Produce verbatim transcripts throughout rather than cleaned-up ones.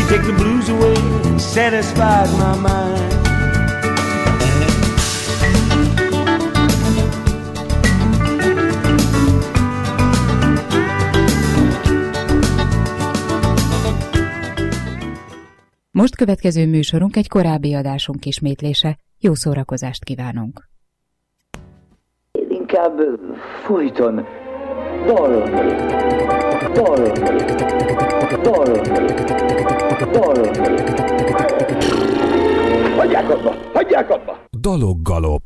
take the blues away, satisfied my mind. Most következő műsorunk egy korábbi adásunk ismétlése. Jó szórakozást kívánunk! Én inkább folyton dalolnék, dalolnék, dalolnék, dalolnék. Hagyják abba, hagyják abba! Daloggalop.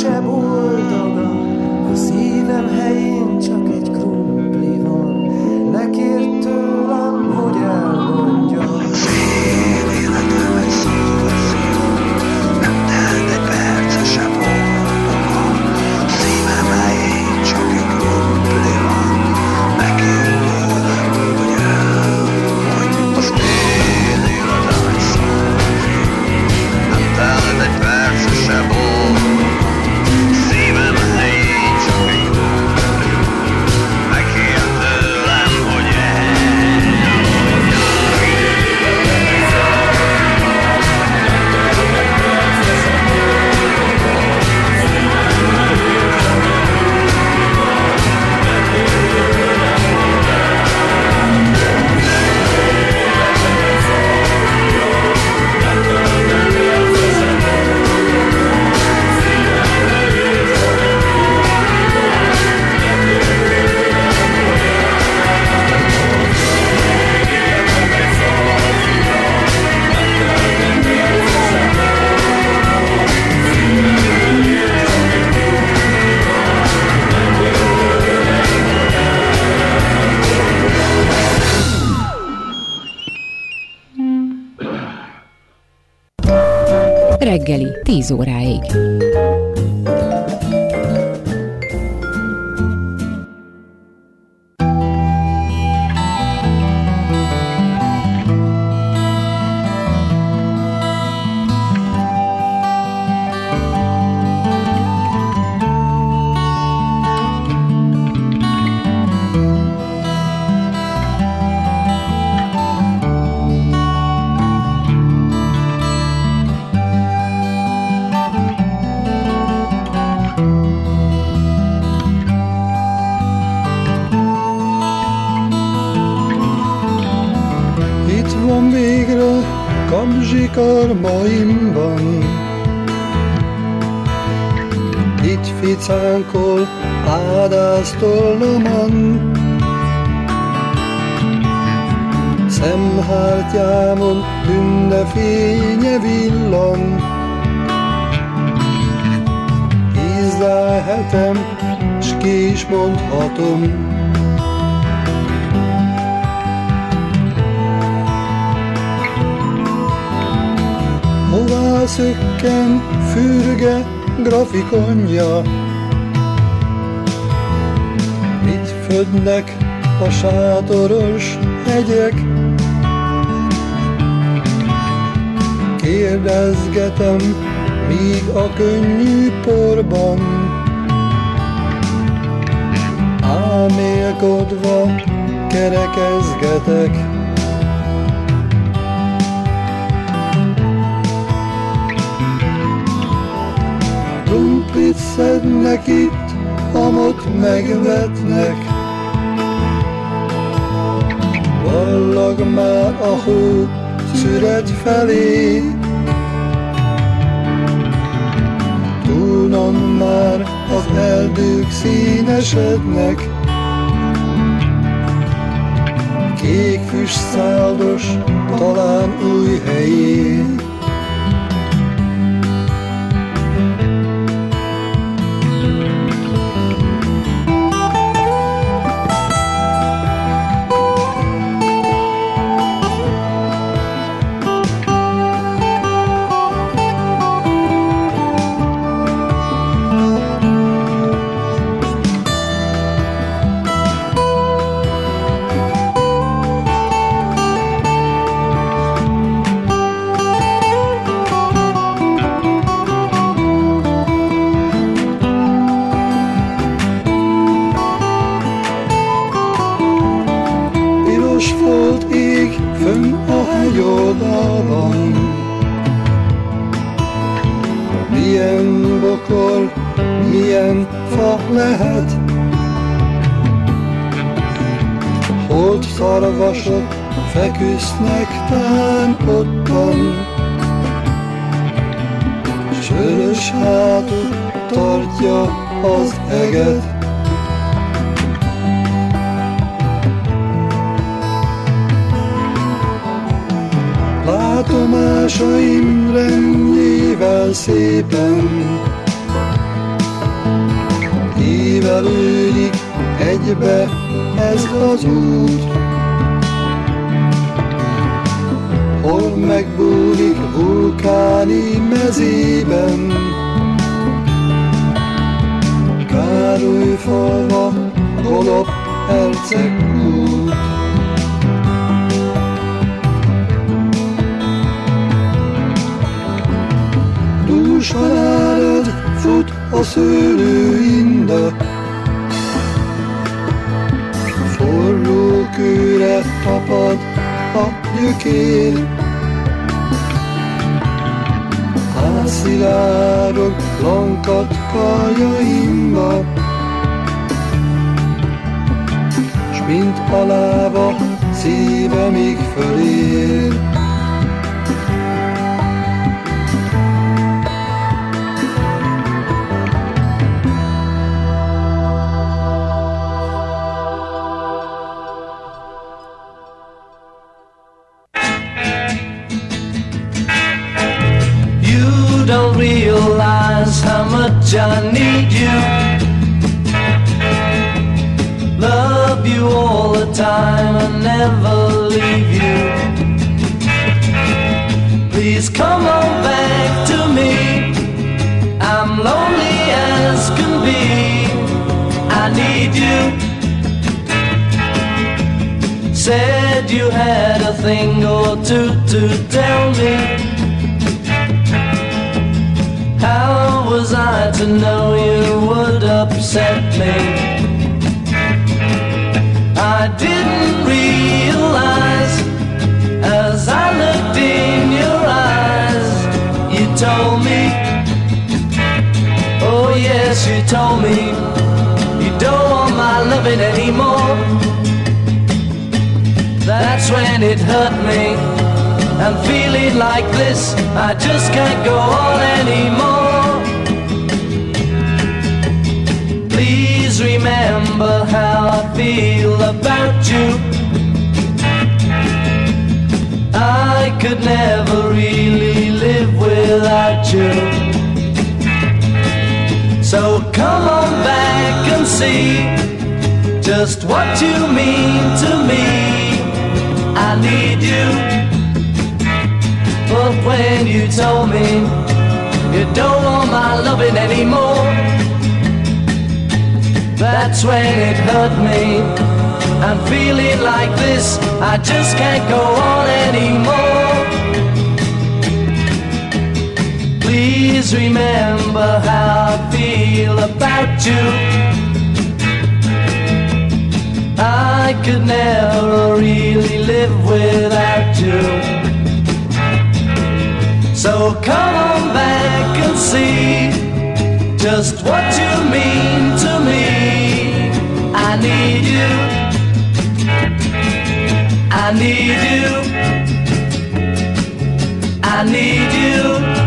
se boldogabb, a szívem helyén csak egy krumpli van. Ne kérd tőlem, hogy elmondjam. Fél életem egy szívfeszél, nem telt egy perce se boldogan. Szívem helyén csak egy krumpli van. Ne kérd tőlem, hogy elmondjam. Az fél életem egy szívfeszél, nem telt egy perce se boldogan. Szívem helyén csak egy krumpli van. Ne kérd tőlem, hogy Reggeli, tíz óráig. Karmaimban itt ficánkol ádásztolnaman, szemhártyámon ünnepfénye villan. Ízlelhetem, s ki is mondhatom, hová szökken fürge grafikonja, mit födnek a sátoros hegyek. Kérdezgetem, míg a könnyű porban álmélkodva kerekezgetek. Krumplit szednek itt, amott megvetnek. Vallag már a hó szüret felé, túlon már az erdők színesednek. Kék füstszáldos talán új helyén. Milyen bokor, milyen fa lehet, holt szarvasok feküsznek tán ottan, sörös hátuk tartja az eget. Látomásaim rendjével szépen Ívelődik egybe ez az út, hol megbúlik vulkáni mezében. Károlyfalva, Golop, Herceg út. Dúsan árad, fut a szőlőinda, forró kőre tapad a gyökér. Átszilárog lankat karjaimba, s mint a lába szívemig fölér. How much I need you, love you all the time and never leave you. Please come on back to me, I'm lonely as can be, I need you. Said you had a thing or two to tell me, how was I to know you would upset me? I didn't realize as I looked in your eyes. You told me, oh yes, you told me you don't want my loving anymore. That's when it hurt me. I'm feeling like this, I just can't go on anymore. Please remember how I feel about you. I could never really live without you. So come on back and see just what you mean to me. I need you. But when you told me you don't want my loving anymore, that's when it hurt me. I'm feeling like this, I just can't go on anymore. Please remember how I feel about you. I could never really live without you. So come on back and see just what you mean to me. I need you, I need you, I need you.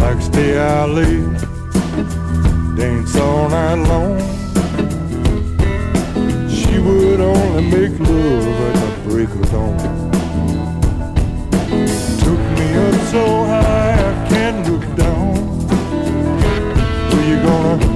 like stay out late, dance all night long. She would only make love at the break of dawn. Took me up so high I can't look down. Where you gonna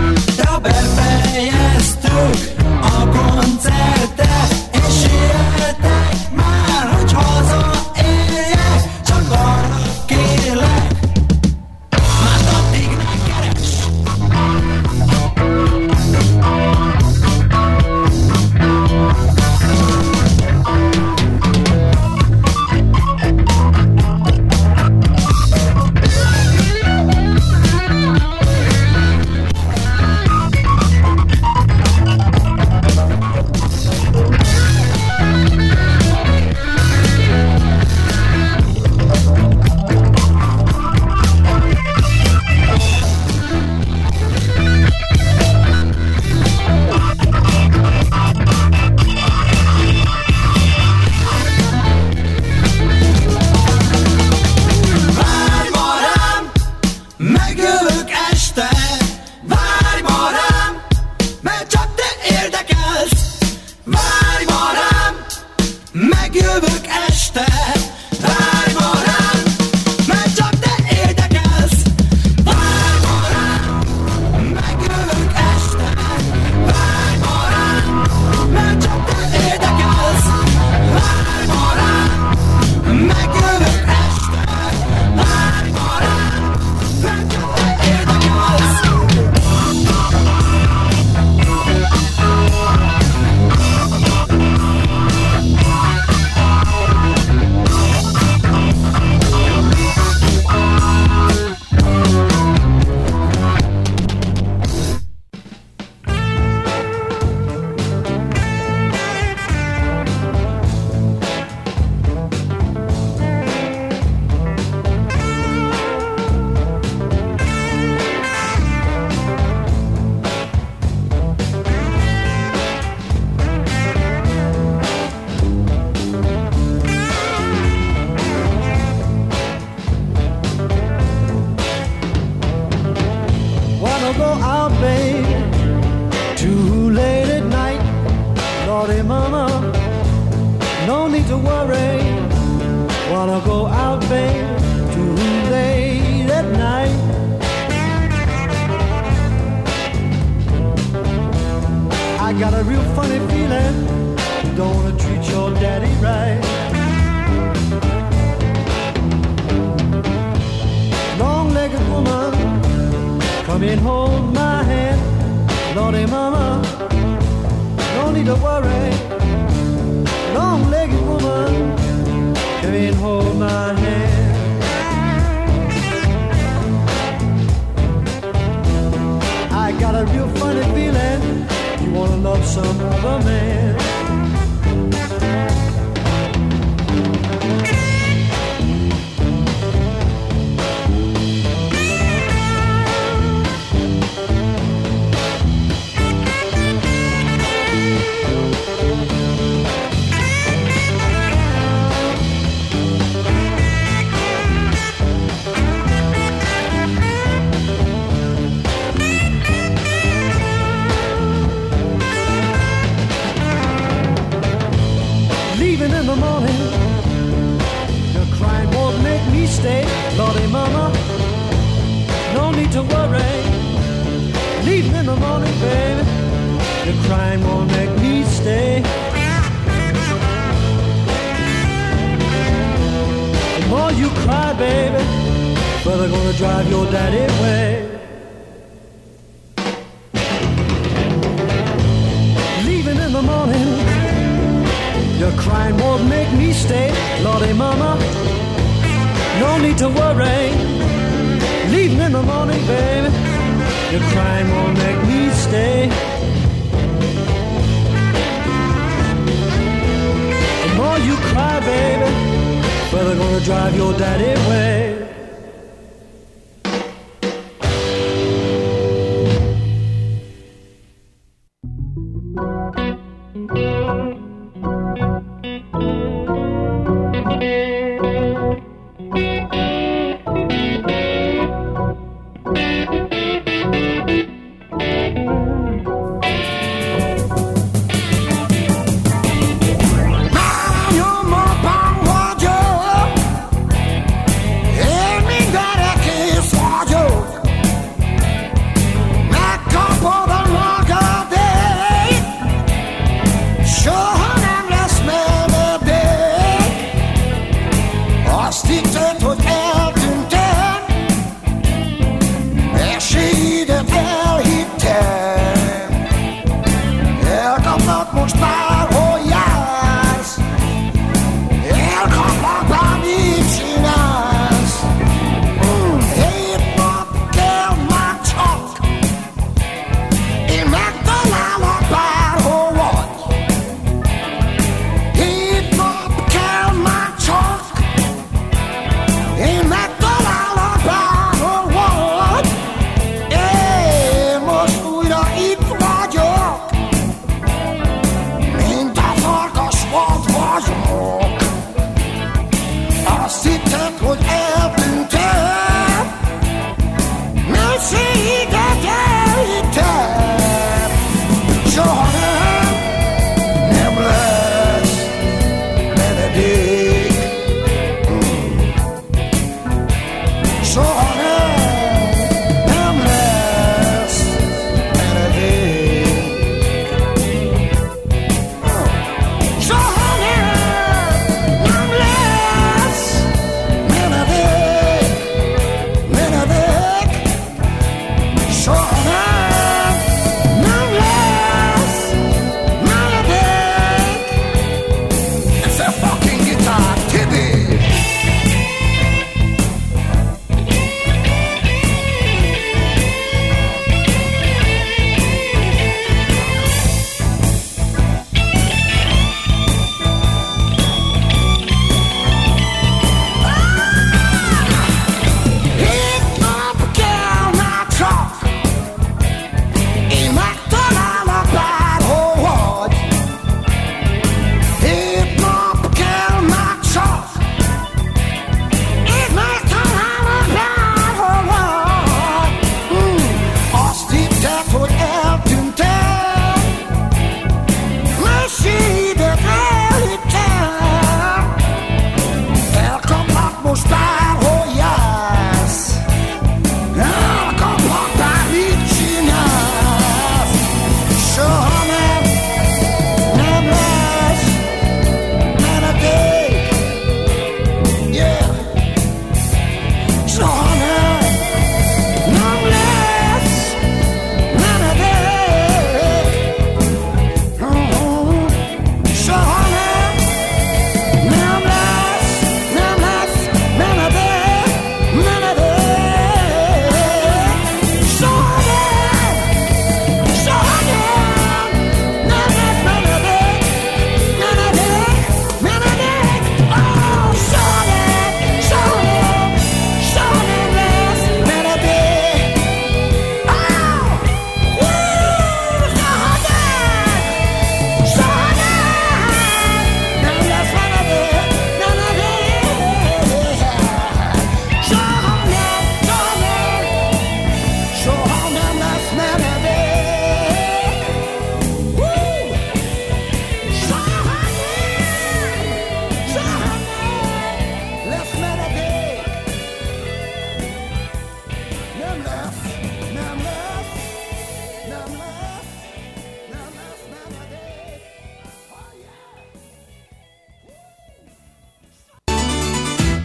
befejeztük a koncertet, és siet wanna go out, babe, too late at night. I got a real funny feeling, don't wanna treat your daddy right. Long-legged woman, come and hold my hand. Lordy mama, no need to worry. Long-legged woman, come and hold my hand. I got a real funny feeling, you wanna love some other man. In the morning, your crying won't make me stay. Lordy mama, no need to worry. Leaving in the morning, baby, your crying won't make me stay. The more you cry, baby, further gonna drive your daddy away. Leaving in the morning, your crying won't make me stay. Lordy mama, no need to worry. Leaving in the morning, baby, your crying won't make me stay. The more you cry, baby, further gonna drive your daddy away.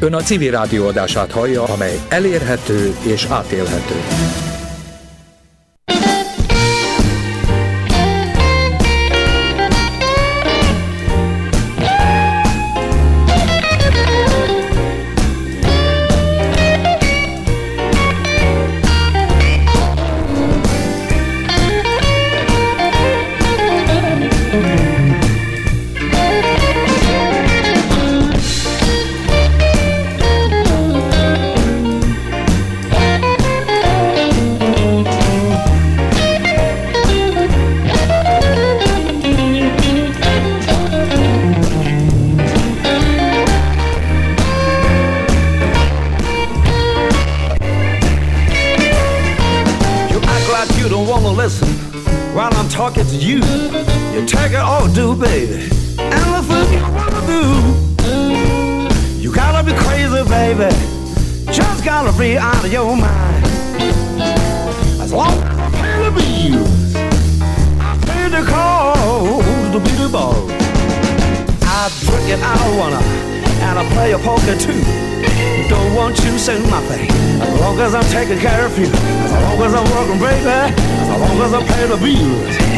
Ön a Civil Rádió adását hallja, amely elérhető és átélhető. Talking to you, you take it all do, baby. Anything you wanna do, you gotta be crazy, baby. Just gotta be out of your mind. As long as I pay the bills, I pay the calls to be the boss. I drink it, I don't wanna, and I play a poker too. Don't want you to say nothing. As long as I'm taking care of you, as long as I'm working, baby, as long as I pay the bills.